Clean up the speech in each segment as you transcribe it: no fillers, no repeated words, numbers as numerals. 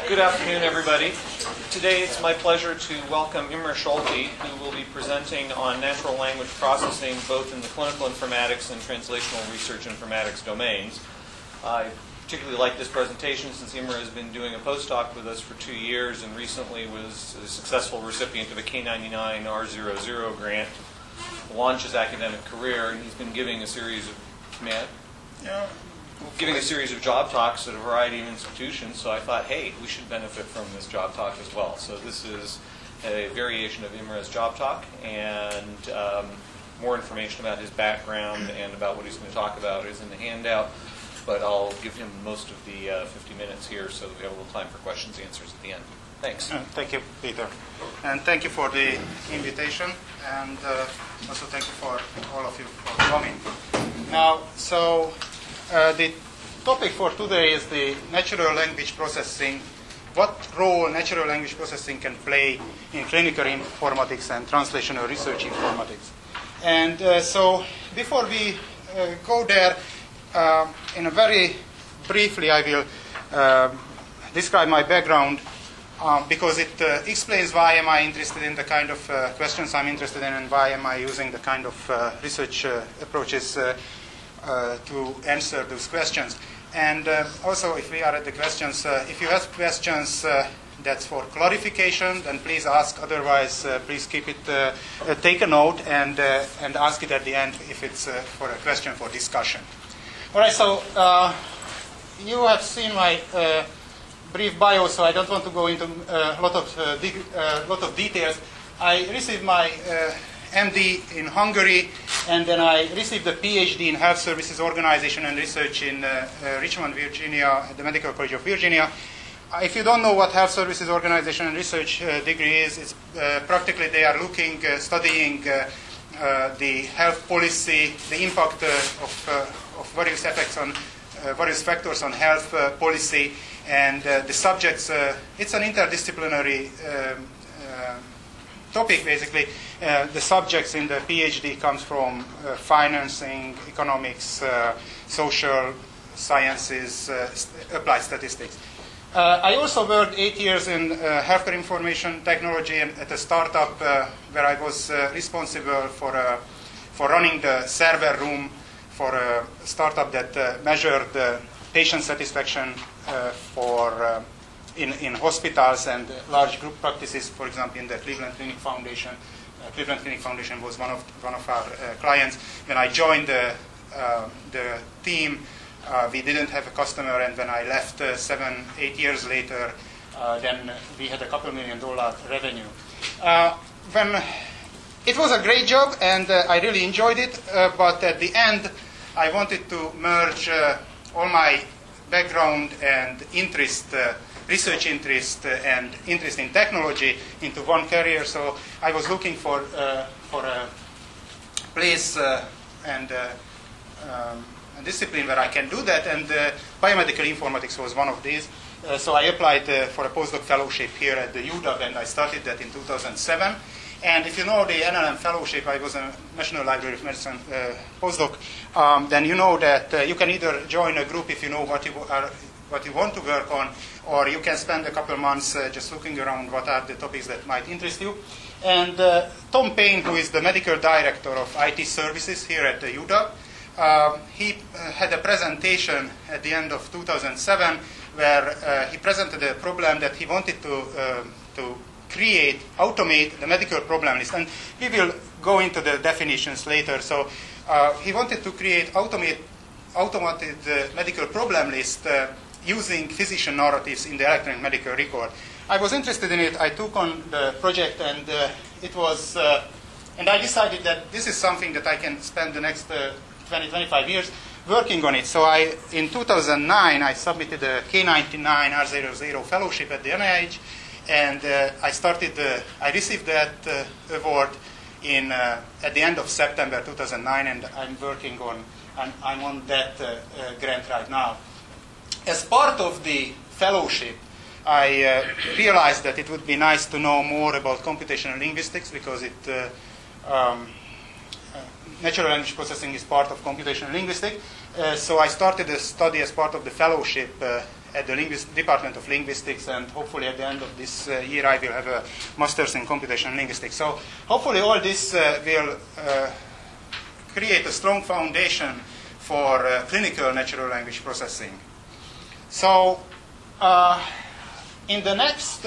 Good afternoon, everybody. Today it's my pleasure to welcome Imre Scholti, who will be presenting on natural language processing both in the clinical informatics and translational research informatics domains. I particularly like this presentation since Imre has been doing a postdoc with us for 2 years and recently was a successful recipient of a K99 R00 grant to launch his academic career, and he's been giving a series of job talks at a variety of institutions, so I thought, hey, we should benefit from this job talk as well. So this is a variation of Imre's job talk, and more information about his background and about what he's going to talk about is in the handout, but I'll give him most of the 50 minutes here so that we have a little time for questions and answers at the end. Thanks. Thank you, Peter. And thank you for the invitation, and also thank you for all of you for coming. Now, so the topic for today is the natural language processing. What role natural language processing can play in clinical informatics and translational research informatics. And so before we go there, in a very briefly I will describe my background because it explains why am I interested in the kind of questions I'm interested in and why am I using the kind of research approaches to answer those questions. And also, if we are at the questions, if you have questions that's for clarification, then please ask. Otherwise, please keep it, take a note and ask it at the end if it's for a question for discussion. All right, so you have seen my brief bio, so I don't want to go into a lot of details. I received my MD in Hungary, and then I received a PhD in Health Services Organization and Research in Richmond, Virginia, at the Medical College of Virginia. If you don't know what Health Services Organization and Research degree is, it's practically they are studying the health policy, the impact of various effects on various factors on health policy, and the subjects. It's an interdisciplinary topic, basically. The subjects in the PhD comes from financing, economics, social sciences, applied statistics. I also worked 8 years in healthcare information technology and at a startup where I was responsible for running the server room for a startup that measured patient satisfaction in hospitals and large group practices, for example, in the Cleveland Clinic Foundation. Cleveland Clinic Foundation was one of our clients. When I joined the team, we didn't have a customer, and when I left 7-8 years later, then we had a couple $1 million revenue. When it was a great job, and I really enjoyed it, but at the end, I wanted to merge all my background and interest, research interest and interest in technology into one career. So I was looking for a place and a discipline where I can do that, and biomedical informatics was one of these. So I applied for a postdoc fellowship here at the UW, and I started that in 2007. And if you know the NLM fellowship, I was a National Library of Medicine postdoc, then you know that you can either join a group if you know what you want to work on, or you can spend a couple of months just looking around what are the topics that might interest you. And Tom Payne, who is the medical director of IT services here at the UW, he had a presentation at the end of 2007 where he presented a problem that he wanted to automate the medical problem list. And we will go into the definitions later. So he wanted to create automated medical problem list using physician narratives in the electronic medical record. I was interested in it. I took on the project, and and I decided that this is something that I can spend the next 20-25 years working on it. So in 2009, I submitted a K99 R00 fellowship at the NIH, and I received that award at the end of September 2009, and I'm on that grant right now. As part of the fellowship, I realized that it would be nice to know more about computational linguistics because natural language processing is part of computational linguistics. So I started a study as part of the fellowship at the Department of Linguistics, and hopefully at the end of this year I will have a master's in computational linguistics. So hopefully all this will create a strong foundation for clinical natural language processing. So in the next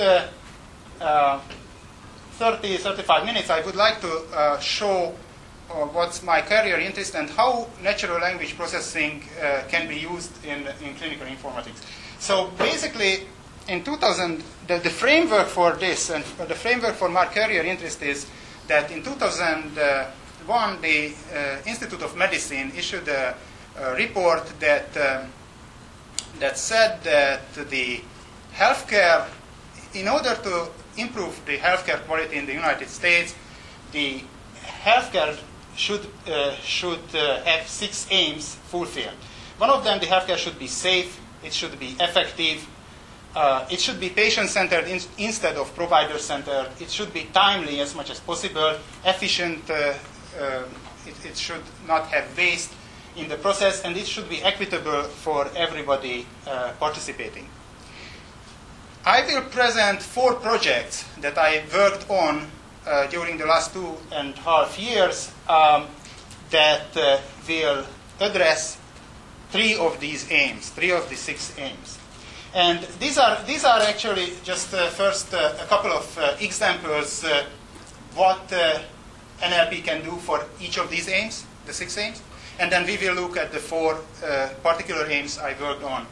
30-35 minutes, I would like to show what's my career interest and how natural language processing can be used in clinical informatics. So basically, in 2000, the framework for this and the framework for my career interest is that in 2001, the Institute of Medicine issued a report that said that the healthcare, in order to improve the healthcare quality in the United States, the healthcare should have 6 aims fulfilled. One of them, the healthcare should be safe, it should be effective, it should be patient-centered instead of provider-centered, it should be timely as much as possible, efficient, it should not have waste in the process, and it should be equitable for everybody participating. I will present 4 projects that I worked on during the last 2.5 years that will address 3 of these aims, 3 of the 6 aims. And these are actually just first a couple of examples what NLP can do for each of these aims, the 6 aims. And then we will look at the 4 particular aims I worked on.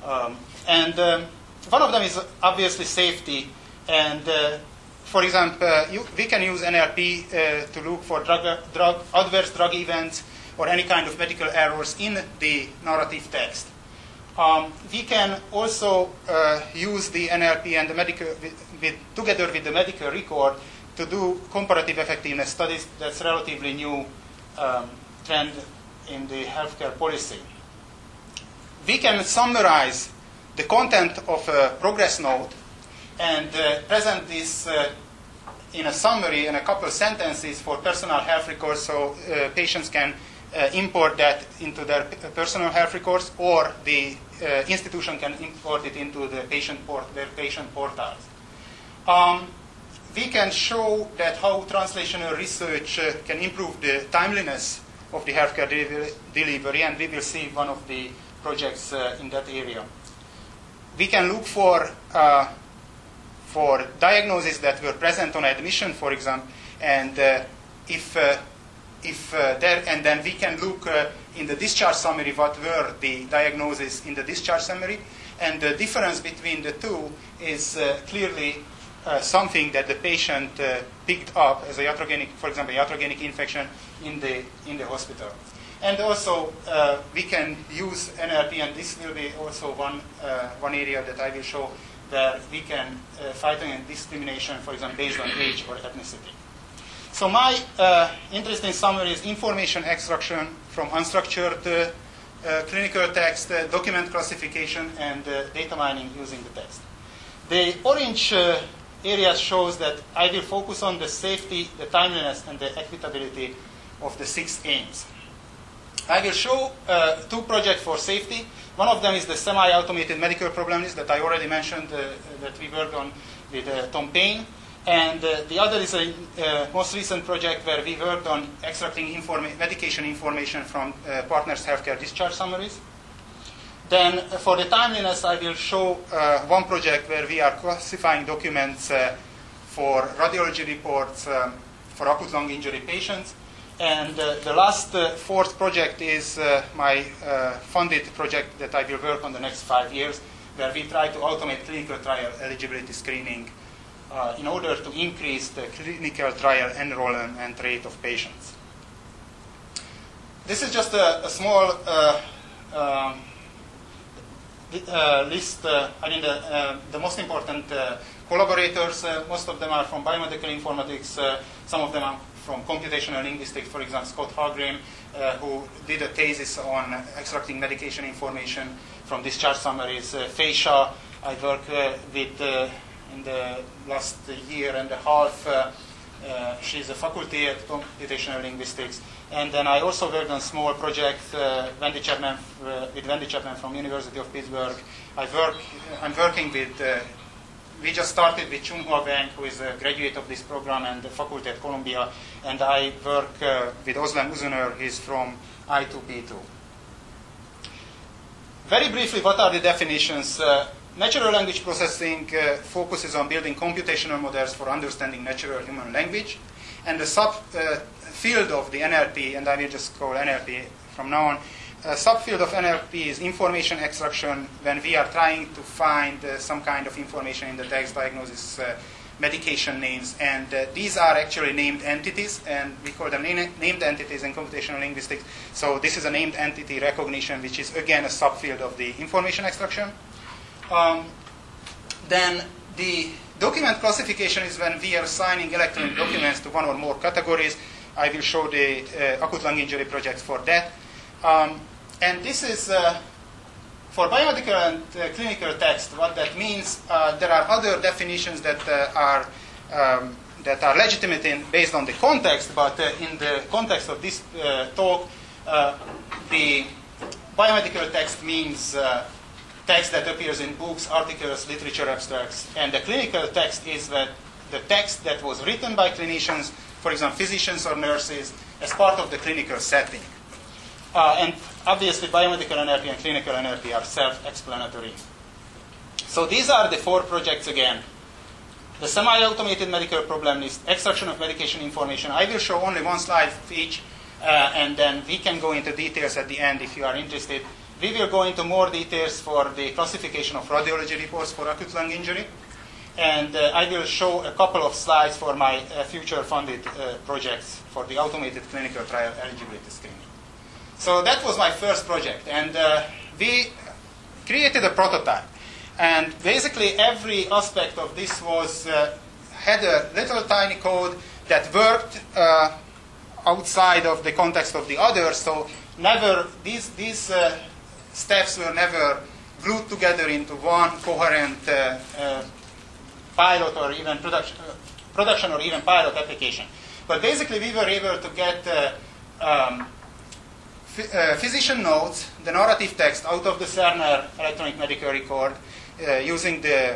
One of them is obviously safety. And for example, we can use NLP to look for adverse drug events or any kind of medical errors in the narrative text. We can also use the NLP and the medical, together with the medical record to do comparative effectiveness studies. That's a relatively new trend in the healthcare policy. We can summarize the content of a progress note and present this in a summary in a couple of sentences for personal health records, so patients can import that into their personal health records, or the institution can import it into the their patient portals. We can show that how translational research can improve the timeliness of the healthcare delivery, and we will see one of the projects in that area. We can look for diagnoses that were present on admission, for example, and then we can look in the discharge summary what were the diagnoses in the discharge summary, and the difference between the two is clearly something that the patient picked up as a iatrogenic, for example, iatrogenic infection in the hospital. And also we can use NLP, and this will be also one area that I will show, where we can fight against discrimination, for example, based on age or ethnicity. So my interest in summary is information extraction from unstructured clinical text, document classification, and data mining using the text. The orange area shows that I will focus on the safety, the timeliness, and the equitability of the 6 aims. I will show 2 projects for safety. One of them is the semi-automated medical problem list that I already mentioned that we worked on with Tom Payne. And the other is a most recent project where we worked on extracting medication information from partners' healthcare discharge summaries. Then for the timeliness, I will show one project where we are classifying documents for radiology reports for acute lung injury patients. And the last 4th project is my funded project that I will work on the next 5 years, where we try to automate clinical trial eligibility screening in order to increase the clinical trial enrollment rate of patients. This is just a small list. I mean, the most important collaborators. Most of them are from biomedical informatics. Some of them are from computational linguistics. For example, Scott Hallgrim, who did a thesis on extracting medication information from discharge summaries. Fei Xia, I worked with in the last year and a half. She's a faculty at computational linguistics. And then I also worked on small projects with Wendy Chapman from University of Pittsburgh. I'm working with, we just started with Chunhua Wang, who is a graduate of this program and the faculty at Columbia. And I work with Özlem Uzuner, he's from I2P2. Very briefly, what are the definitions? Natural language processing focuses on building computational models for understanding natural human language. And the subfield of the NLP, and I will just call NLP from now on, subfield of NLP is information extraction when we are trying to find some kind of information in the text, diagnosis, medication names. And these are actually named entities, and we call them named entities in computational linguistics. So this is a named entity recognition, which is, again, a subfield of the information extraction. Then the document classification is when we are assigning electronic documents to one or more categories. I will show the acute lung injury project for that. And this is for biomedical and clinical text. What that means, there are other definitions that are legitimate based on the context, but in the context of this talk, the biomedical text means text that appears in books, articles, literature abstracts, and the clinical text is the text that was written by clinicians, for example, physicians or nurses, as part of the clinical setting. And obviously, biomedical NLP and clinical NLP are self-explanatory. So these are the 4 projects again. The semi-automated medical problem list, extraction of medication information. I will show only one slide of each, and then we can go into details at the end if you are interested. We will go into more details for the classification of radiology reports for acute lung injury. And I will show a couple of slides for my future funded projects for the automated clinical trial eligibility screening. So that was my first project. And we created a prototype. And basically every aspect of this had a little tiny code that worked outside of the context of the others. So never these steps were never glued together into one coherent pilot or even production or even pilot application. But basically, we were able to get physician notes, the narrative text, out of the Cerner electronic medical record using the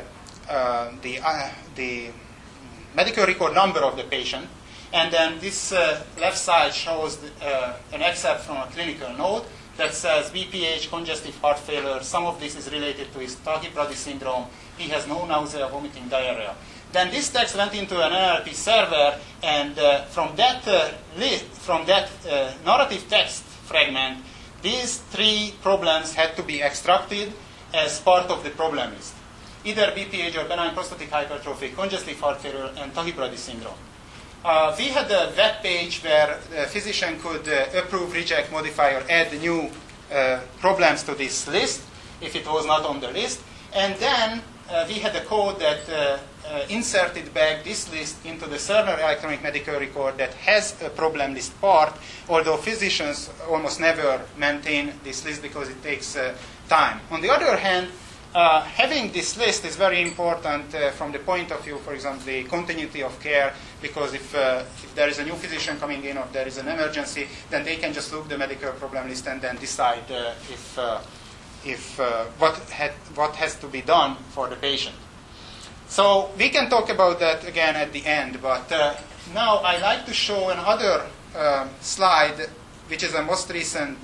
medical record number of the patient. And then this left side shows an excerpt from a clinical note that says BPH, congestive heart failure. Some of this is related to his tachycardia syndrome. He has no nausea, vomiting, diarrhea. Then this text went into an NLP server, and from that narrative text fragment, these 3 problems had to be extracted as part of the problem list. Either BPH or benign prostatic hypertrophy, congestive heart failure, and tachycardia syndrome. We had a web page where the physician could approve, reject, modify, or add new problems to this list if it was not on the list. And then we had a code that inserted back this list into the Cerner electronic medical record that has a problem list part, although physicians almost never maintain this list because it takes time. On the other hand, having this list is very important from the point of view, for example, the continuity of care, because if there is a new physician coming in or there is an emergency, then they can just look the medical problem list and then decide what has to be done for the patient. So we can talk about that again at the end, but now I'd like to show another slide, which is a most recent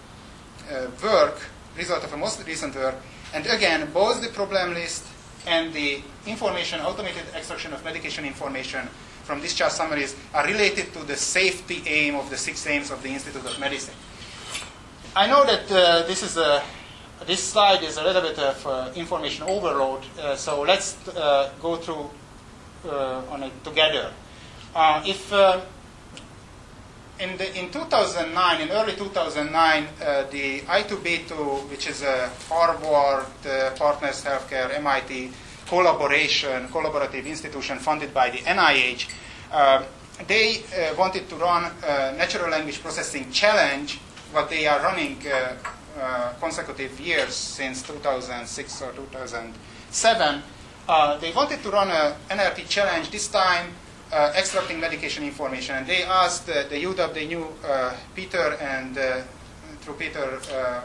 result of a most recent work. And again, both the problem list and the information, automated extraction of medication information from discharge summaries are related to the safety aim of the 6 aims of the Institute of Medicine. I know that this slide is a little bit of information overload, so let's go through on it together. In 2009, in early 2009, the I2B2, which is a Harvard, Partners Healthcare, MIT collaborative institution funded by the NIH, they wanted to run a natural language processing challenge, what they are running consecutive years since 2006 or 2007. They wanted to run an NLP challenge, this time extracting medication information. And they asked the UW, they knew Peter, and through Peter,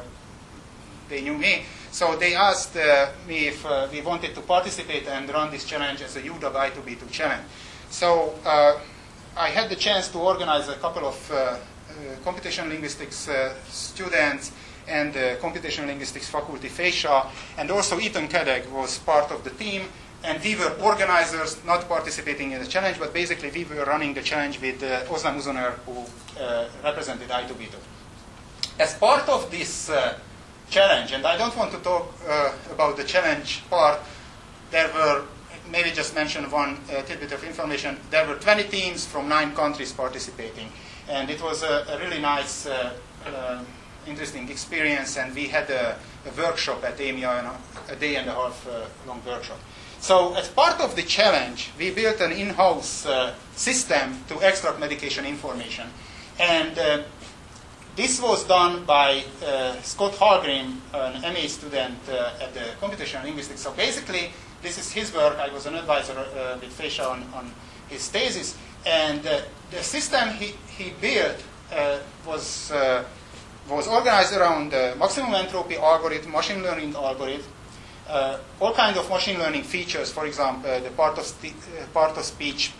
they knew me. So they asked me if we wanted to participate and run this challenge as a UW I2B2 challenge. So I had the chance to organize a couple of computational linguistics students and the computational linguistics faculty, FESA, and also Ethan Kedek was part of the team. And we were organizers, not participating in the challenge, but basically we were running the challenge with Ozan Uzoner, who represented I2B2. As part of this challenge, and I don't want to talk about the challenge part, there were, maybe just mention one tidbit of information, there were 20 teams from 9 countries participating. And it was a really nice, interesting experience, and we had a workshop at EMEA, a day and a half long workshop. So as part of the challenge, we built an in-house system to extract medication information. And this was done by Scott Hallgrim, an MA student at the computational linguistics. So basically, this is his work. I was an advisor with FESA on his thesis. And the system he built was organized around maximum entropy algorithm, machine learning algorithm, all kinds of machine learning features. For example, the part of speech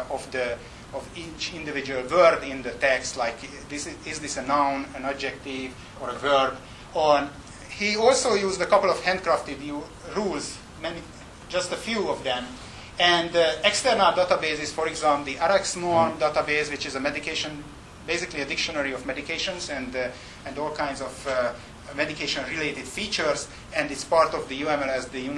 of each individual word in the text, like is this a noun, an adjective, or a verb. He also used a couple of handcrafted rules, just a few of them. And external databases, for example, the RxNorm database, which is a medication, basically a dictionary of medications and all kinds of medication-related features, and it's part of the UMLS, the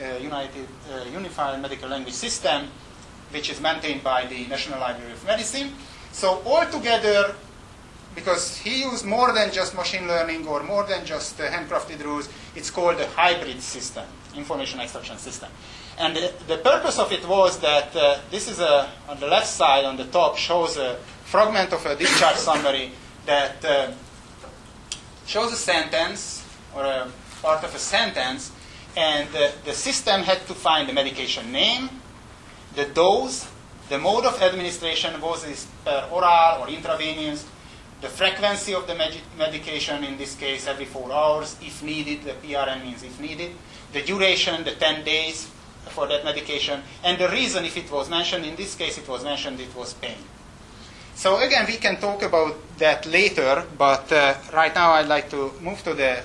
Unified Medical Language System, which is maintained by the National Library of Medicine. So altogether, because he used more than just machine learning or more than just handcrafted rules, it's called a hybrid system, information extraction system. And the purpose of it was that this is on the left side, on the top, shows a fragment of a discharge summary that shows a sentence or a part of a sentence, and the system had to find the medication name, the dose, the mode of administration, was it oral or intravenous, the frequency of the medication, in this case every 4 hours, if needed, the PRN means if needed, the duration, the 10 days for that medication, and the reason, if it was mentioned, in this case it was mentioned it was pain. So again, we can talk about that later, but right now I'd like to move to the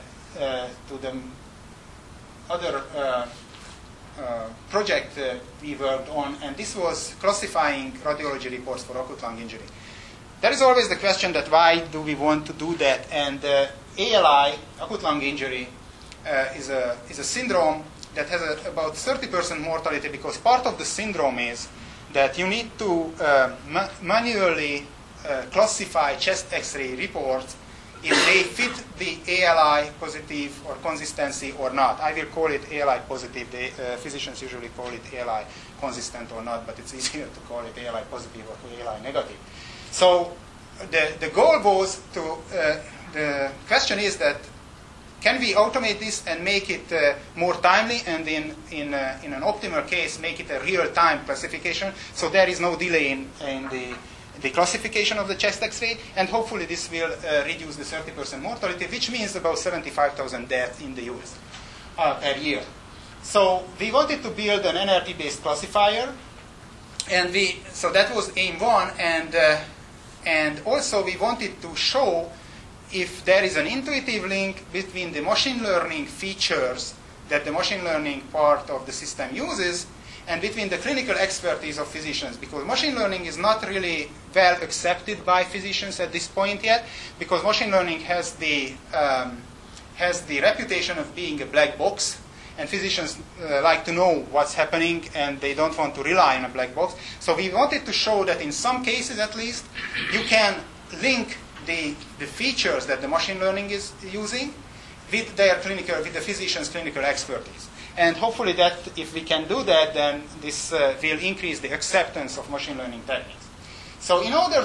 other project we worked on, and this was classifying radiology reports for acute lung injury. There is always the question that why do we want to do that? And ALI, acute lung injury, is a syndrome that has about 30% mortality, because part of the syndrome is that you need to manually classify chest X-ray reports if they fit the ALI positive or consistency or not. I will call it ALI positive. The physicians usually call it ALI consistent or not, but it's easier to call it ALI positive or ALI negative. So the goal was to, the question is that can we automate this and make it more timely, and in an optimal case make it a real-time classification, so there is no delay in the classification of the chest X-ray, and hopefully this will reduce the 30% mortality, which means about 75,000 deaths in the US per year. So we wanted to build an NLP-based classifier, and so that was aim 1, and also we wanted to show if there is an intuitive link between the machine learning features that the machine learning part of the system uses and between the clinical expertise of physicians, because machine learning is not really well accepted by physicians at this point yet, because machine learning has the reputation of being a black box, and physicians like to know what's happening, and they don't want to rely on a black box. So we wanted to show that in some cases, at least, you can link the features that the machine learning is using with the physician's clinical expertise. And hopefully that, if we can do that, then this will increase the acceptance of machine learning techniques. So in order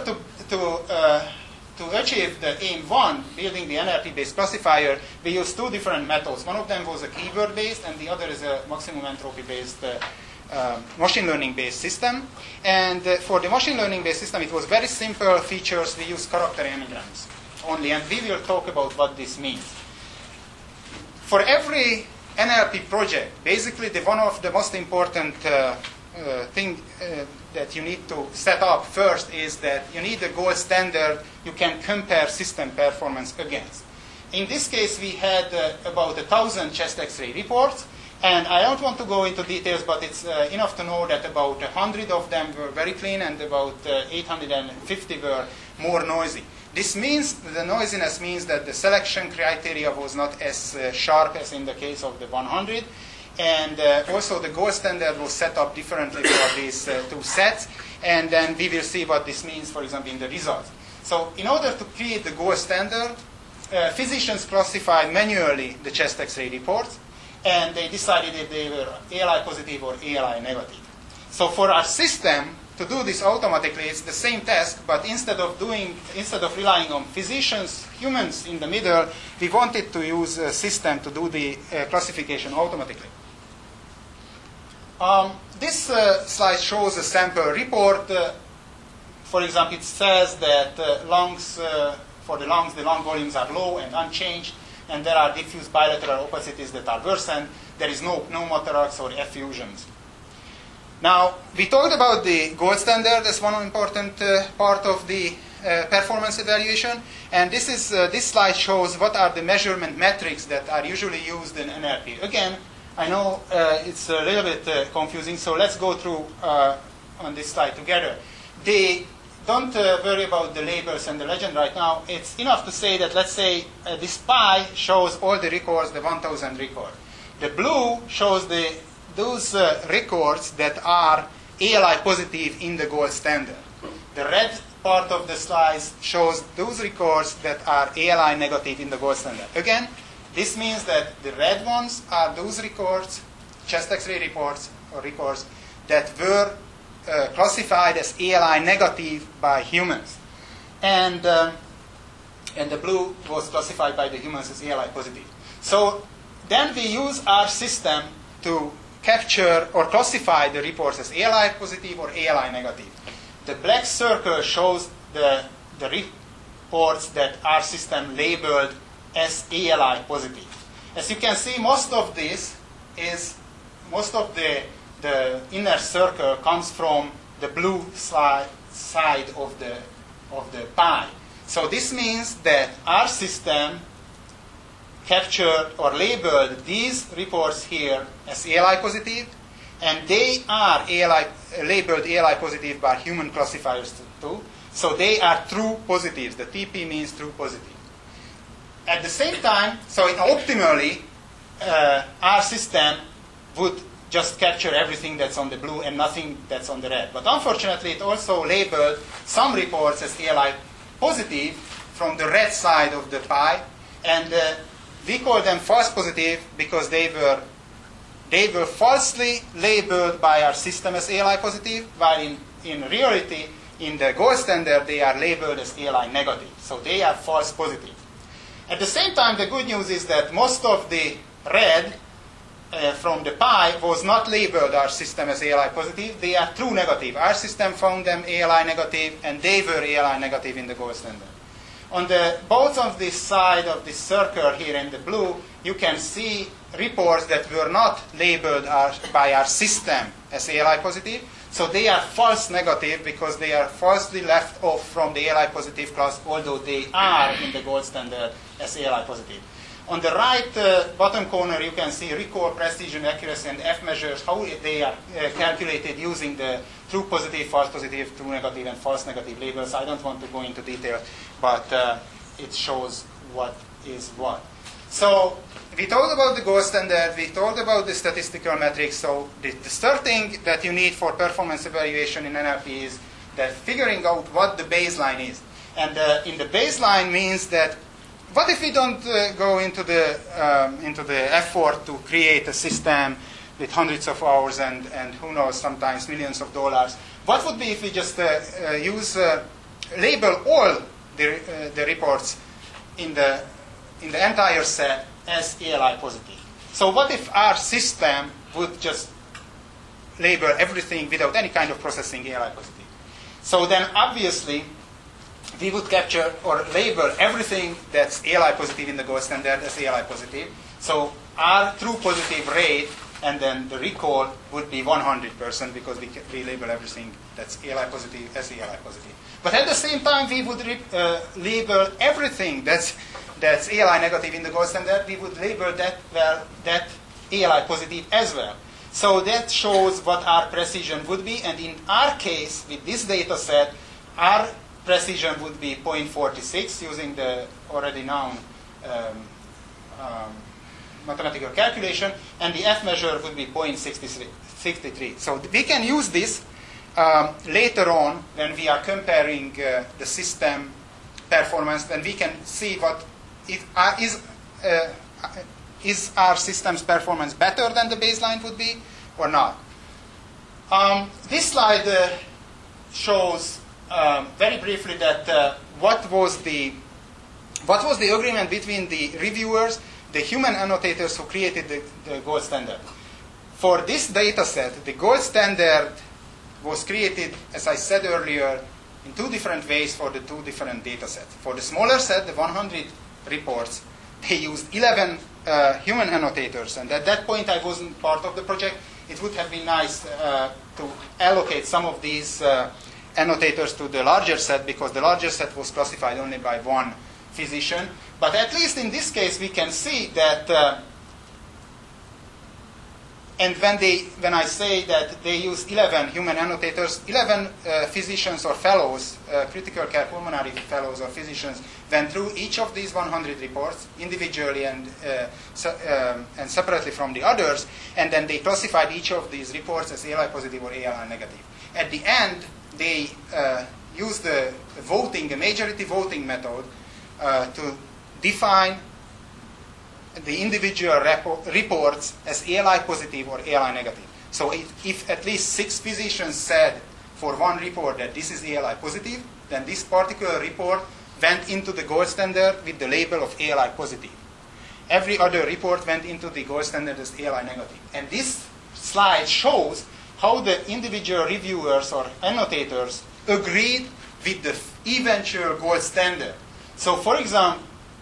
to achieve the aim 1, building the NLP-based classifier, we used 2 different methods. One of them was a keyword-based, and the other is a maximum entropy-based machine learning-based system. And for the machine learning-based system, it was very simple features. We use character anagrams only, and we will talk about what this means. For every NLP project, basically one of the most important thing that you need to set up first is that you need a gold standard you can compare system performance against. In this case, we had about 1,000 chest X-ray reports, and I don't want to go into details, but it's enough to know that about 100 of them were very clean and about 850 were more noisy. This means, the noisiness means that the selection criteria was not as sharp as in the case of the 100. And also the gold standard was set up differently for these two sets. And then we will see what this means, for example, in the results. So in order to create the gold standard, physicians classified manually the chest X-ray reports, and they decided if they were ALI positive or ALI negative. So for our system to do this automatically, it's the same task, but instead of relying on physicians, humans in the middle, we wanted to use a system to do the classification automatically. This slide shows a sample report. For example, it says that for the lungs, the lung volumes are low and unchanged, and there are diffuse bilateral opacities that are worsened. There is no pneumothorax or effusions. Now, we talked about the gold standard as one important part of the performance evaluation, and this slide shows what are the measurement metrics that are usually used in NLP. Again, I know it's a little bit confusing, so let's go through on this slide together. Don't worry about the labels and the legend right now. It's enough to say that, let's say, this pie shows all the records, the 1,000 records. The blue shows those records that are ALI positive in the gold standard. The red part of the slice shows those records that are ALI negative in the gold standard. Again, this means that the red ones are those records, chest X-ray reports or records, that were classified as ALI negative by humans. And the blue was classified by the humans as ALI positive. So then we use our system to capture or classify the reports as ALI positive or ALI negative. The black circle shows the reports that our system labeled as ALI positive. As you can see, most of the inner circle comes from the blue side of the pie. So this means that our system captured or labeled these reports here as ALI positive, and they are labeled ALI positive by human classifiers too. So they are true positives. The TP means true positive. At the same time, so optimally, our system would just capture everything that's on the blue and nothing that's on the red. But unfortunately, it also labeled some reports as ALI positive from the red side of the pie, and we call them false positive because they were falsely labeled by our system as ALI positive, while in reality, in the gold standard, they are labeled as ALI negative. So they are false positive. At the same time, the good news is that most of the red from the pie was not labeled our system as ALI positive. They are true negative. Our system found them ALI negative, and they were ALI negative in the gold standard. On the both of this side of this circle here in the blue, you can see reports that were not labeled by our system as ALI positive. So they are false negative because they are falsely left off from the ALI positive class, although they are in the gold standard as ALI positive. On the right bottom corner, you can see recall, precision, accuracy, and F measures, how they are calculated using the true positive, false positive, true negative, and false negative labels. I don't want to go into detail, but it shows what is what. So we talked about the gold standard, we talked about the statistical metrics. So the third thing that you need for performance evaluation in NLP is that figuring out what the baseline is. And in the baseline means that what if we don't go into the effort to create a system with hundreds of hours and who knows, sometimes millions of dollars? What would be if we just label all the reports in the entire set as ALI positive? So what if our system would just label everything without any kind of processing ALI positive. So then obviously we would capture or label everything that's ALI positive in the gold standard as ALI positive. So our true positive rate and then the recall would be 100% because we label everything that's ALI positive as ALI positive. But at the same time, we would label everything that's ALI negative in the gold standard. We would label that ALI positive as well. So that shows what our precision would be. And in our case, with this data set, our precision would be 0.46 using the already known mathematical calculation, and the F measure would be 0.63. So we can use this later on when we are comparing the system performance. Then we can see what is our system's performance better than the baseline would be or not. This slide shows very briefly that what was the agreement between the reviewers, the human annotators who created the gold standard. For this data set, the gold standard was created, as I said earlier, in two different ways for the two different data sets. For the smaller set, the 100 reports, they used 11 human annotators. And at that point, I wasn't part of the project. It would have been nice to allocate some of these annotators to the larger set because the larger set was classified only by one physician. But at least in this case, we can see that, and when I say that they use 11 human annotators, 11 physicians or fellows, critical care pulmonary fellows or physicians, went through each of these 100 reports individually and separately from the others, and then they classified each of these reports as ALI positive or ALI negative. At the end, they used the majority voting method to define the individual reports as ALI positive or ALI negative. So if at least 6 physicians said for one report that this is ALI positive, then this particular report went into the gold standard with the label of ALI positive. Every other report went into the gold standard as ALI negative. And this slide shows how the individual reviewers or annotators agreed with the eventual gold standard. So for example,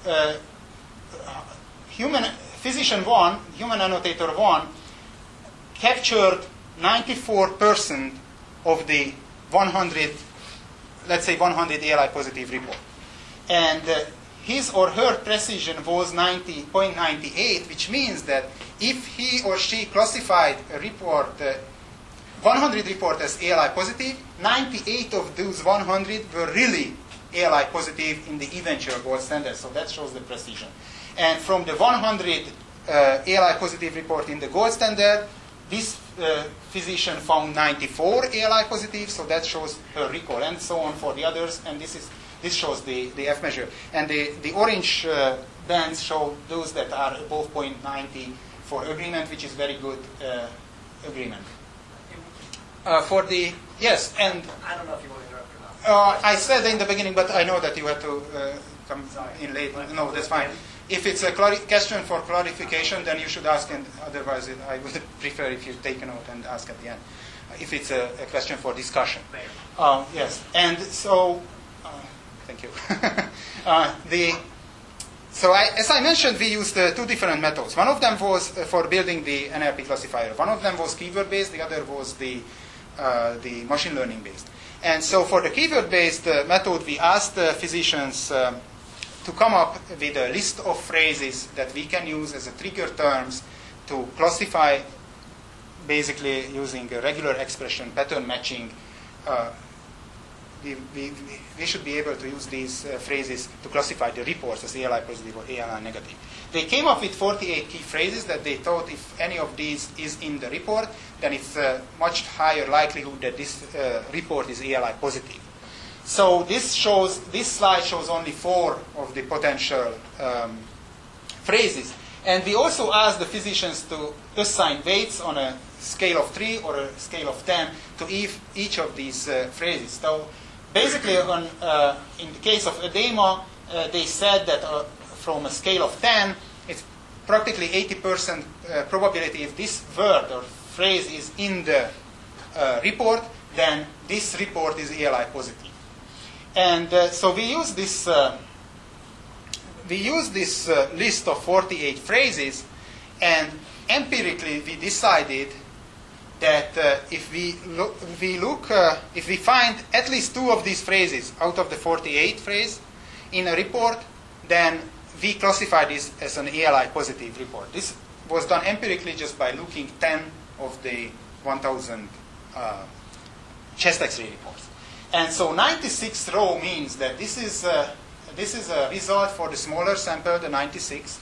physician 1, human annotator 1, captured 94% of the 100, let's say 100 ALI positive report. And his or her precision was 90.98, which means that if he or she classified a report, 100 report as ALI positive, 98 of those 100 were really ALI positive in the eventual gold standard. So that shows the precision. And from the 100 ALI positive report in the gold standard, this physician found 94 ALI positive, so that shows her recall, and so on for the others. And this shows the F measure. And the orange bands show those that are above 0.90 for agreement, which is very good agreement. Yes, and I don't know if you want to interrupt or not. I said in the beginning, but I know that you had to come in late. No, that's fine. If it's a question for clarification, then you should ask, and otherwise I would prefer if you take a note and ask at the end. If it's a question for discussion. Yes, and so, thank you. As I mentioned, we used two different methods. One of them was for building the NLP classifier. One of them was keyword-based. The other was the machine learning-based. And so for the keyword-based method, we asked the physicians to come up with a list of phrases that we can use as a trigger terms to classify, basically using a regular expression pattern matching. We should be able to use these phrases to classify the reports as ALI positive or ALI negative. They came up with 48 key phrases that they thought if any of these is in the report, then it's a much higher likelihood that this report is ALI positive. So this slide shows only 4 of the potential phrases. And we also asked the physicians to assign weights on a scale of 3 or a scale of 10 to each of these phrases. So basically, in the case of edema, they said that from a scale of 10, it's practically 80% probability if this word or phrase is in the report, then this report is ALI positive. And so we use this list of 48 phrases, and empirically we decided that if we find at least 2 of these phrases out of the 48 phrases in a report, then we classify this as an ALI positive report. This was done empirically just by looking 10 of the 1,000 chest X-ray reports. And so 96th row means that this is a result for the smaller sample, the 96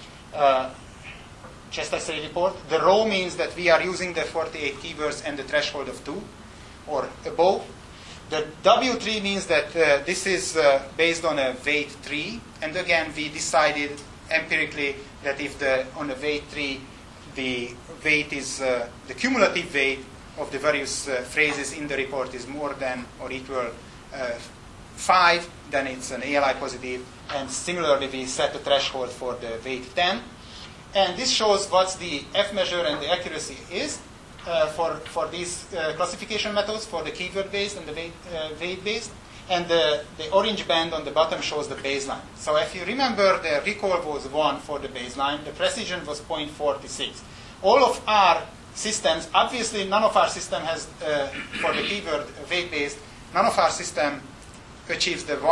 chest X-ray report. The row means that we are using the 48 keywords and the threshold of 2 or above. The W3 means that this is based on a weight 3. And again, we decided empirically that if on a weight 3, the weight is the cumulative weight of the various phrases in the report is more than or equal 5, then it's an ALI positive. And similarly, we set the threshold for the weight 10. And this shows what the F measure and the accuracy is for these classification methods, for the keyword-based and the weight-based. And the orange band on the bottom shows the baseline. So if you remember, the recall was 1 for the baseline. The precision was 0.46. All of our systems, obviously none of our system has, for the keyword weight-based, none of our system achieves the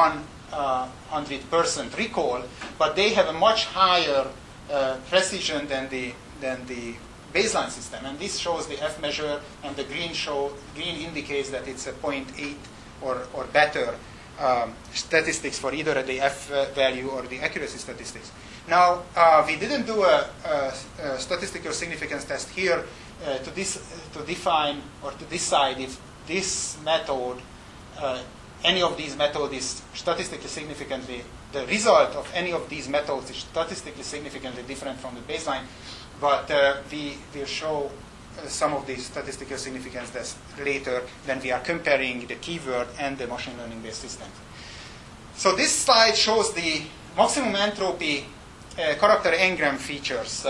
100% recall, but they have a much higher precision than the baseline system. And this shows the F measure, and the green indicates that it's a 0.8 or better statistics for either the F value or the accuracy statistics. Now, we didn't do a statistical significance test here to define or to decide if this method, any of these methods is statistically significantly, the result of any of these methods is statistically significantly different from the baseline. But we will show some of these statistical significance tests later when we are comparing the keyword and the machine learning-based systems. So this slide shows the maximum entropy character engram features.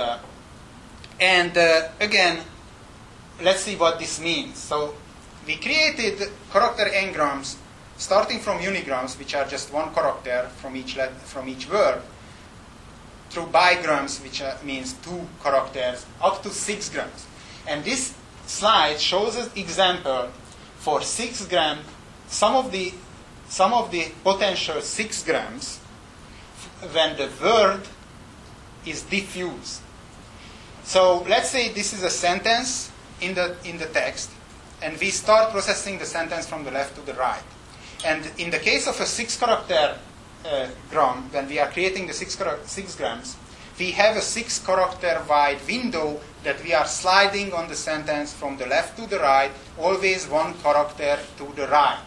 And again, let's see what this means. So we created character engrams starting from unigrams, which are just 1 character from each word, through bigrams, which means 2 characters, up to 6 grams. And this slide shows an example for 6 gram, some of the potential 6 grams when the word is diffuse. So let's say this is a sentence in the text, and we start processing the sentence from the left to the right. And in the case of a 6 character gram, when we are creating the 6 grams, we have a 6 character wide window that we are sliding on the sentence from the left to the right, always 1 character to the right.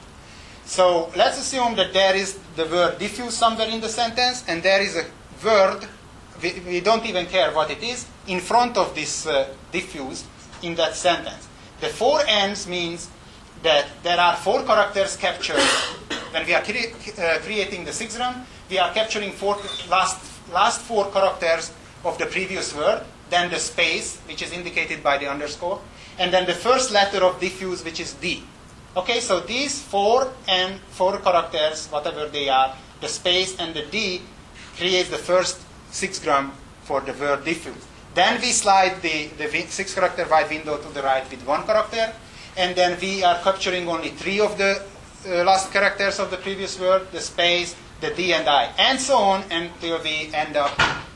So let's assume that there is the word diffuse somewhere in the sentence, and there is a word, we don't even care what it is, in front of this diffuse in that sentence. The 4 ends means that there are 4 characters captured. When we are creating the 6 gram, we are capturing last 4 characters of the previous word, then the space, which is indicated by the underscore, and then the first letter of diffuse, which is D. Okay, so these 4 characters, whatever they are, the space and the D, creates the first 6 gram for the word diffuse. Then we slide the 6 character wide window to the right with 1 character, and then we are capturing only 3 of the last characters of the previous word, the space, the D and I, and so on until we end up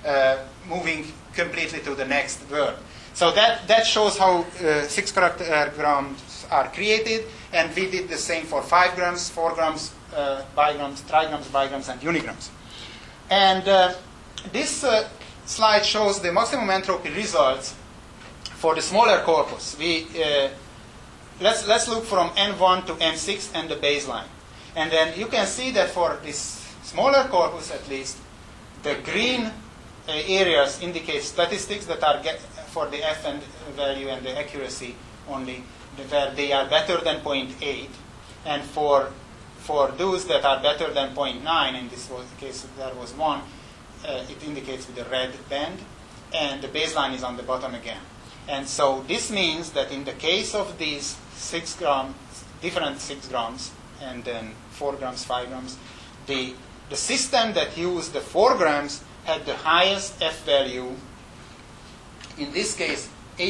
moving completely to the next word. So that shows how 6 character grams are created, and we did the same for 5 grams, 4 grams, bigrams, trigrams, bigrams, and unigrams. And this slide shows the maximum entropy results for the smaller corpus. Let's look from N1 to N6 and the baseline. And then you can see that for this smaller corpus, at least, the green areas indicate statistics that are for the F and value and the accuracy only, where they are better than 0.8. And for those that are better than 0.9, in this case there was 1, it indicates with the red band, and the baseline is on the bottom again. And so this means that in the case of these 6 grams, different 6 grams, and then 4 grams, 5 grams, the system that used the 4 grams had the highest F value, in this case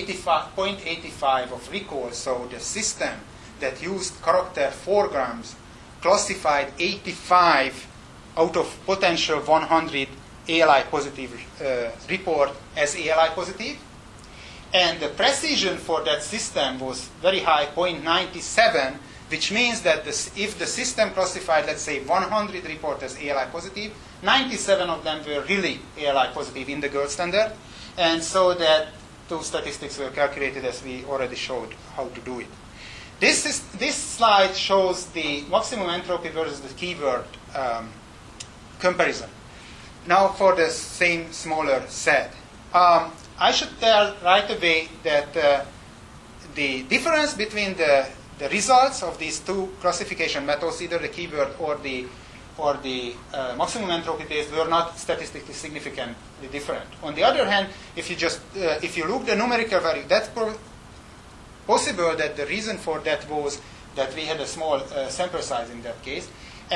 0.85 of recall. So the system that used character 4 grams classified 85 out of potential 100 ALI positive report as ALI positive. And the precision for that system was very high, 0.97, which means that if the system classified, let's say, 100 reports as ALI positive, 97 of them were really ALI positive in the gold standard. And so that two statistics were calculated, as we already showed how to do it. This slide shows the maximum entropy versus the keyword comparison. Now for the same smaller set. I should tell right away that the difference between the results of these two classification methods, either the keyword or the maximum entropy based, were not statistically significantly different. On the other hand, if you look the numerical value, that's possible that the reason for that was that we had a small sample size in that case,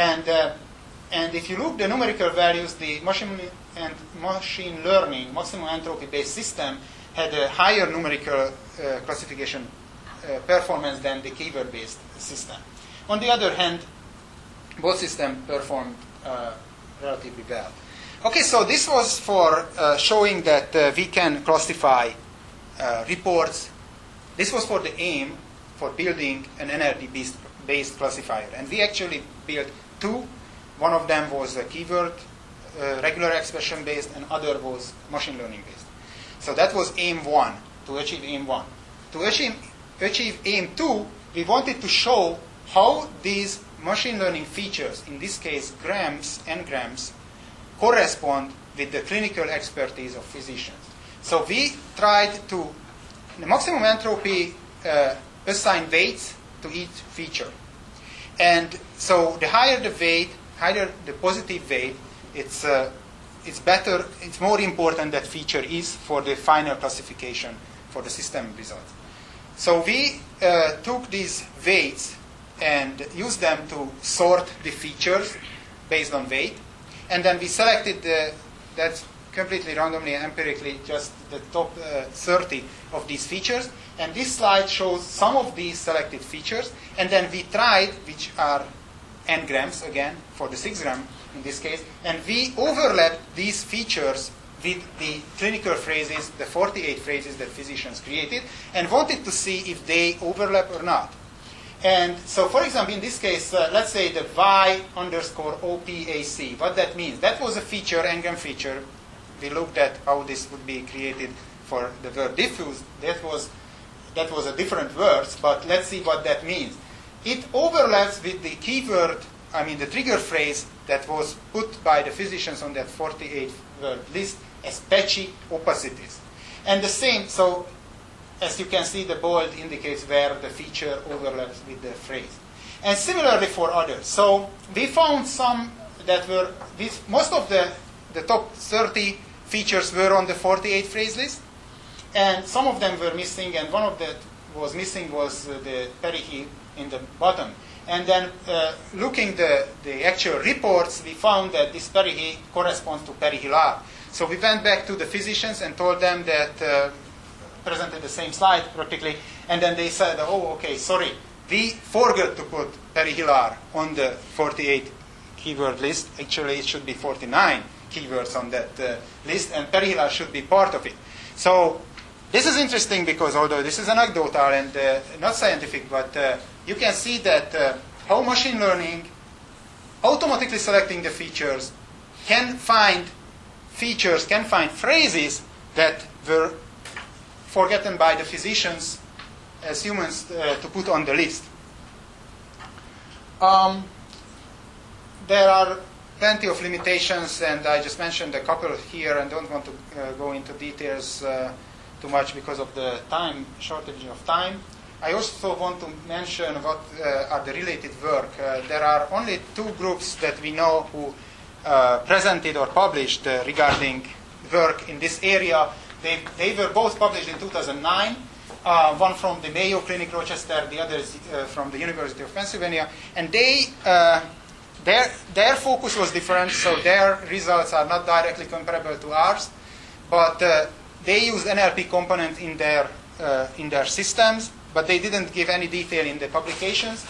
and if you look the numerical values, the machine learning maximum entropy based system had a higher numerical classification performance than the keyword based system. On the other hand, both systems performed relatively well. Okay, so this was for showing that we can classify reports. This was for the aim for building an NLP-based classifier. And we actually built two. One of them was a keyword, regular expression based, and other was machine learning based. So that was aim 1, to achieve aim 1. To achieve aim 2, we wanted to show how these machine learning features, in this case grams and grams, correspond with the clinical expertise of physicians. So we tried to, the maximum entropy, assign weights to each feature. And so the higher the weight, higher the positive weight, it's better, it's more important that feature is for the final classification for the system results. So we took these weights and used them to sort the features based on weight. And then we selected that's completely randomly and empirically just the top 30 of these features. And this slide shows some of these selected features. And then we tried, which are n grams, again, for the 6 gram in this case. And we overlapped these features with the clinical phrases, the 48 phrases that physicians created, and wanted to see if they overlap or not. And so, for example, in this case, let's say the y_OPAC, what that means. That was a feature, n-gram feature. We looked at how this would be created for the word diffuse. That was a different word, but let's see what that means. It overlaps with the keyword, the trigger phrase that was put by the physicians on that 48-word list as patchy opacities. And the same, so as you can see, the bold indicates where the feature overlaps with the phrase. And similarly for others. So we found some that were, most of the top 30 features were on the 48 phrase list, and some of them were missing, and one of that was missing was the perihy in the bottom. And then looking the actual reports, we found that this perihy corresponds to perihilar. So we went back to the physicians and told them that, presented the same slide practically, and then they said, oh, okay, sorry, we forgot to put perihilar on the 48 keyword list. Actually, it should be 49 keywords on that list, and perihilar should be part of it. So this is interesting because although this is anecdotal and not scientific, but you can see that how machine learning, automatically selecting the features, can find phrases that were forgotten by the physicians as humans to put on the list. There are plenty of limitations, and I just mentioned a couple here and don't want to go into details too much because of the shortage of time. I also want to mention what are the related work. There are only 2 groups that we know who presented or published regarding work in this area. They were both published in 2009. One from the Mayo Clinic, Rochester, the other is from the University of Pennsylvania. And their focus was different, so their results are not directly comparable to ours. But they used NLP component in their systems, but they didn't give any detail in the publications.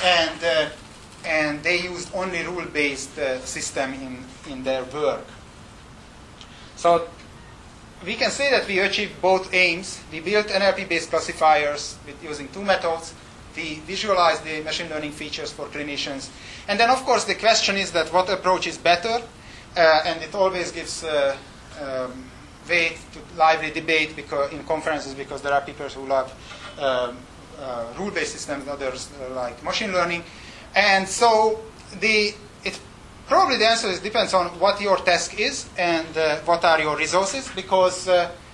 And they used only rule-based system in their work. So we can say that we achieved both aims. We built NLP-based classifiers with using two methods. We visualized the machine learning features for clinicians. And then, of course, the question is that what approach is better? And it always gives way to lively debate in conferences, because there are people who love rule-based systems, others like machine learning. And so probably the answer depends on what your task is and what are your resources, because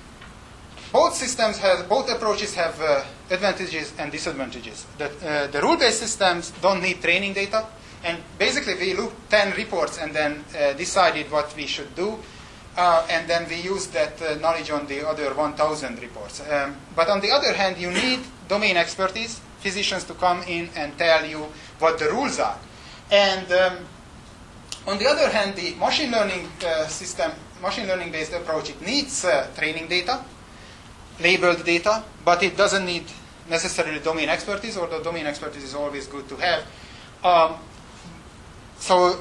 both approaches have advantages and disadvantages. The rule-based systems don't need training data, and basically we looked 10 reports and then decided what we should do, and then we used that knowledge on the other 1,000 reports. But on the other hand, you need domain expertise, physicians to come in and tell you what the rules are. And on the other hand, the machine learning-based approach, it needs training data, labeled data, but it doesn't need necessarily domain expertise, although domain expertise is always good to have. So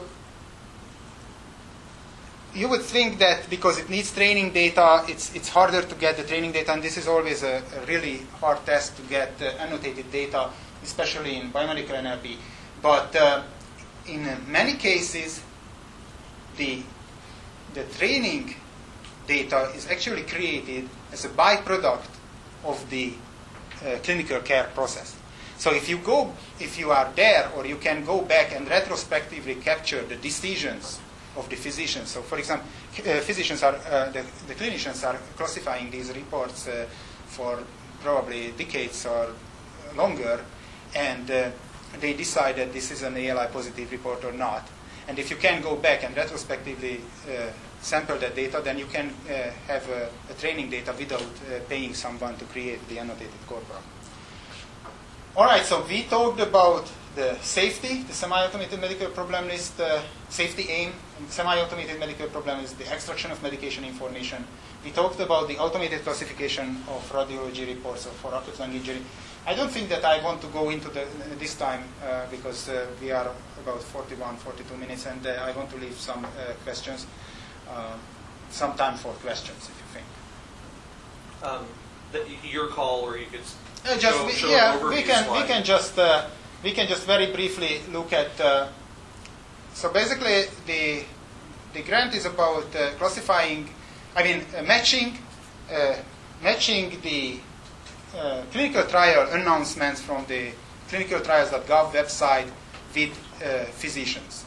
you would think that because it needs training data, it's harder to get the training data, and this is always a really hard task to get annotated data, especially in biomedical NLP. But in many cases, the training data is actually created as a byproduct of the clinical care process. So if you are there, or you can go back and retrospectively capture the decisions of the physicians. So, for example, the clinicians are classifying these reports for probably decades or longer, and they decide that this is an ALI positive report or not. And if you can go back and retrospectively sample that data, then you can have a training data without paying someone to create the annotated corpora. All right, so we talked about the safety, the semi-automated medical problem list, safety aim, and semi-automated medical problem is the extraction of medication information. We talked about the automated classification of radiology reports for acute lung injury. I don't think that I want to go into this time because we are about 41, 42 minutes, and I want to leave some questions, some time for questions, if you think. Your call, or you could we can just very briefly look at. So basically, the grant is about matching the clinical trial announcements from the clinicaltrials.gov website with physicians,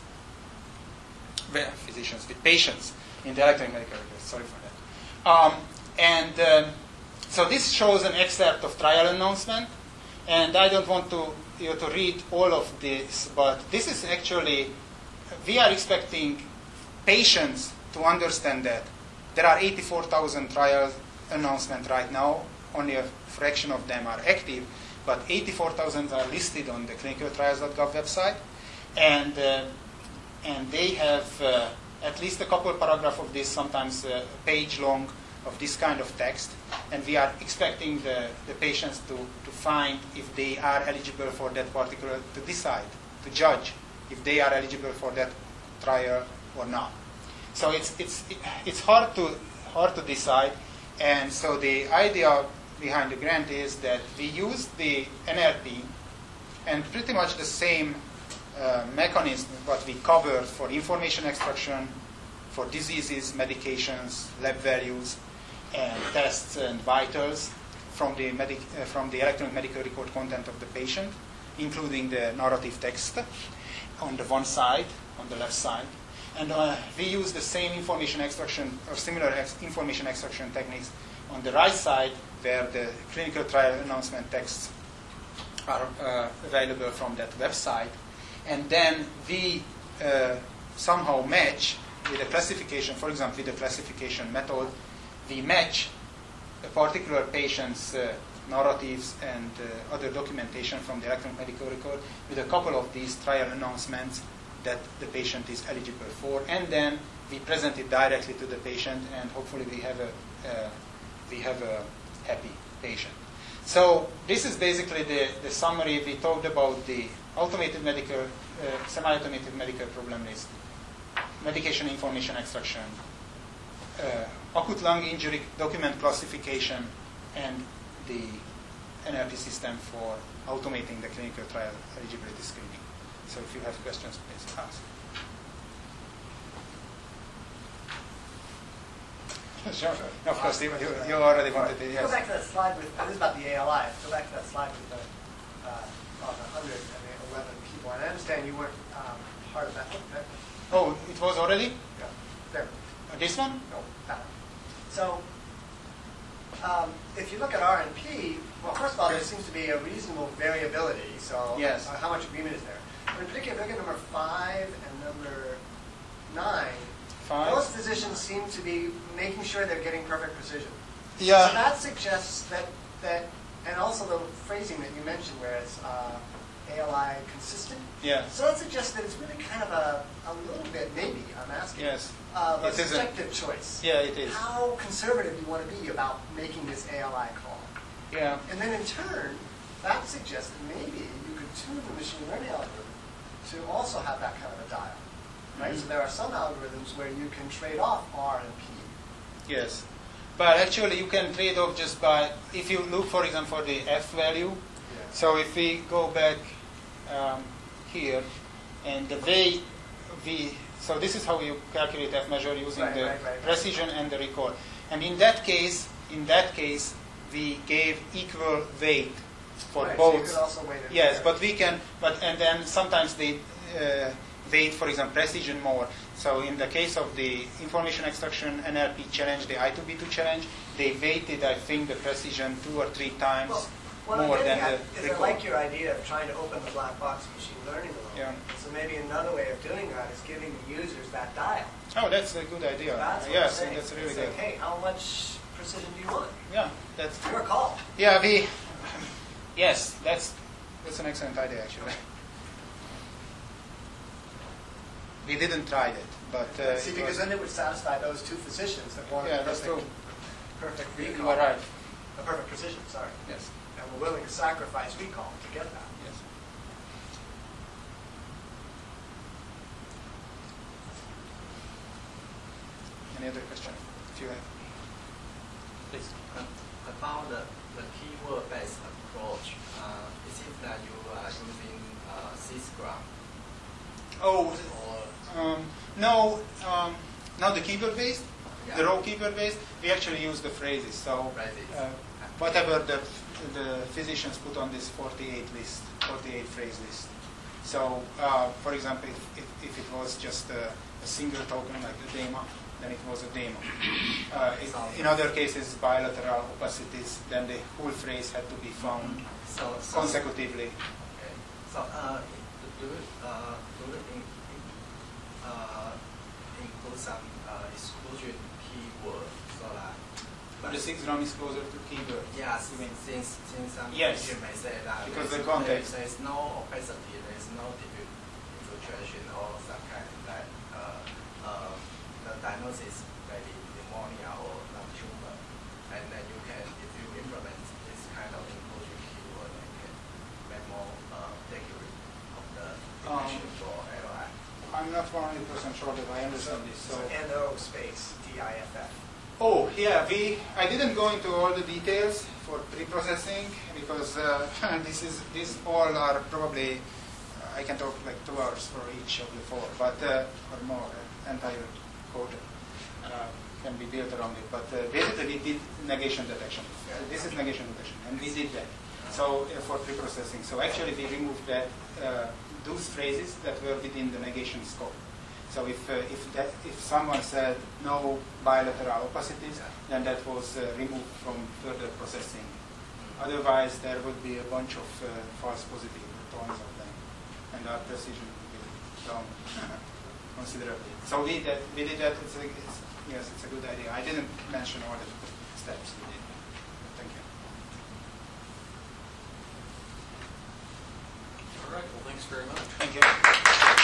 with patients in the electronic medical records. Sorry for that. So this shows an excerpt of trial announcement, and I don't want you to read all of this, but this is actually, we are expecting patients to understand that there are 84,000 trial announcements right now. Only a fraction of them are active, but 84,000 are listed on the clinicaltrials.gov website, and they have at least a couple paragraphs of this, sometimes a page long, of this kind of text, and we are expecting the patients to find if they are eligible for that particular, to decide, to judge if they are eligible for that trial or not. So it's hard to decide, and so the idea behind the grant is that we use the NLP and pretty much the same mechanism what we covered for information extraction, for diseases, medications, lab values, and tests and vitals from the electronic medical record content of the patient, including the narrative text on the one side, on the left side. And we use the same information extraction or similar information extraction techniques on the right side, where the clinical trial announcement texts are available from that website. And then we somehow match with a classification, for example, with the classification method, we match a particular patient's narratives and other documentation from the electronic medical record with a couple of these trial announcements that the patient is eligible for, and then we present it directly to the patient, and hopefully we have a happy patient. So this is basically the summary. We talked about the automated medical, semi-automated medical problem list, medication information extraction, acute lung injury document classification, and the NLP system for automating the clinical trial eligibility screening. So if you have questions, please ask. Sure. Of course, you already wanted to. Yes. Go back to that slide with, this is about the ALI. Go back to that slide with the 111 people. And I understand you weren't part of that. Okay. Oh, it was already? Yeah. There. This one? No, that one. So, if you look at RNP, well, first of all, there seems to be a reasonable variability. So, yes. How much agreement is there? But in particular, look at number 5 and number 9. Those physicians seem to be making sure they're getting perfect precision. Yeah. So that suggests that and also the phrasing that you mentioned where it's ALI consistent. Yeah. So that suggests that it's really kind of a little bit, maybe, I'm asking, yes. A subjective choice. Yeah, it is. How conservative you want to be about making this ALI call. Yeah. And then in turn, that suggests that maybe you could tune the machine learning algorithm to also have that kind of a dial. Right? Mm-hmm. So there are some algorithms where you can trade off R and P. Yes. But actually you can trade off just by, if you look, for example, for the F value. Yeah. So if we go back here, and the way so this is how you calculate F measure using the precision and the recall. And in that case, we gave equal weight for both. So you could also weight it. Yes, but we can, and then sometimes they weight, for example, precision more. So in the case of the information extraction NLP challenge, the I2B2 challenge, they weighted, I think, the precision 2 or 3 times more than the recall. I like your idea of trying to open the black box machine learning a little. Yeah. So maybe another way of doing that is giving the users that dial. Oh, that's a good idea. That's yes, that's really good. Hey, how much precision do you want? Yeah, that's your call. Yeah, yes, that's an excellent idea actually. We didn't try that, but see, because then it would satisfy those 2 physicians that wanted perfect recall. You are right. A perfect precision. Sorry. Yes. And we're willing to sacrifice recall to get that. Yes. Any other question? If you have. Please. About the keyword-based approach, it seems that you are using Sysgram. Oh, no, not the keyword-based, the raw keyword-based. We actually use the phrases. So whatever the physicians put on this 48 phrase list. So, for example, if it was just a single token like the demo, then it was a demo. In other cases, bilateral opacities, then the whole phrase had to be found consecutively. Okay. So, do you include some exclusion keyword so that? But the 6-gram is closer to keyword. Yes, since some yes, you may say that because the context. There is no opacity, there is no infiltration or some kind of that the diagnosis maybe pneumonia or lung tumor, and then you can, if you implement this kind of inclusion keyword, you can make more accurate of the definition for LI. I'm not 100% sure that I understand this. So NO space DIFF. Oh, yeah, I didn't go into all the details for pre-processing because these all are probably, I can talk like 2 hours for each of the 4, but, or more, entire code can be built around it. But basically we did negation detection. This is negation detection, and we did that. So for pre-processing. So actually we removed that, those phrases that were within the negation scope. So if someone said no bilateral opacities, then that was removed from further processing. Otherwise, there would be a bunch of false positive, tons of them, and our precision would be down considerably. So we did that. Yes, it's a good idea. I didn't mention all the steps we did. Thanks very much. Thank you.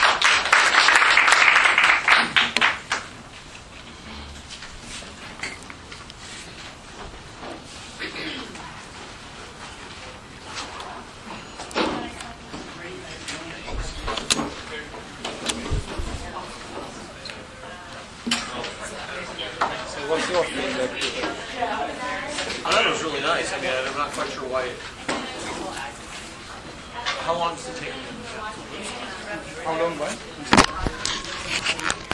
So what's your feedback? I thought it was really nice. I mean, I'm not quite sure why. How long does it take? How long, what?